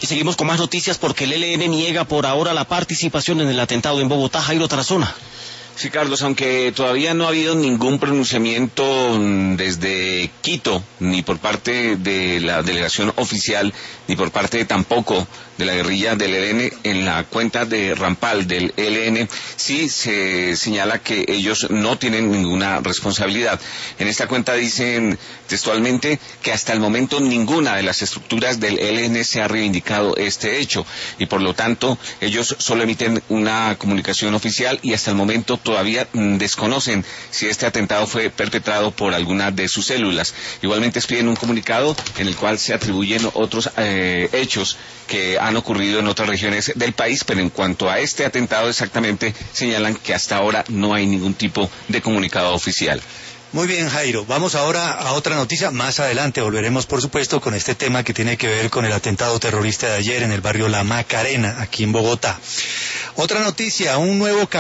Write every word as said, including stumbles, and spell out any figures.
Y seguimos con más noticias porque el E L N niega por ahora la participación en el atentado en Bogotá. Jairo Tarazona. Sí, Carlos, aunque todavía no ha habido ningún pronunciamiento desde Quito, ni por parte de la delegación oficial, ni por parte tampoco de la guerrilla del E L N, en la cuenta de Rampal del E L N, sí se señala que ellos no tienen ninguna responsabilidad. En esta cuenta dicen textualmente que hasta el momento ninguna de las estructuras del E L N se ha reivindicado este hecho, y por lo tanto ellos solo emiten una comunicación oficial y hasta el momento todavía mmm, desconocen si este atentado fue perpetrado por alguna de sus células. Igualmente expiden un comunicado en el cual se atribuyen otros eh, hechos que han ocurrido en otras regiones del país, pero en cuanto a este atentado exactamente señalan que hasta ahora no hay ningún tipo de comunicado oficial. Muy bien, Jairo. Vamos ahora a otra noticia. Más adelante volveremos, por supuesto, con este tema que tiene que ver con el atentado terrorista de ayer en el barrio La Macarena, aquí en Bogotá. Otra noticia, un nuevo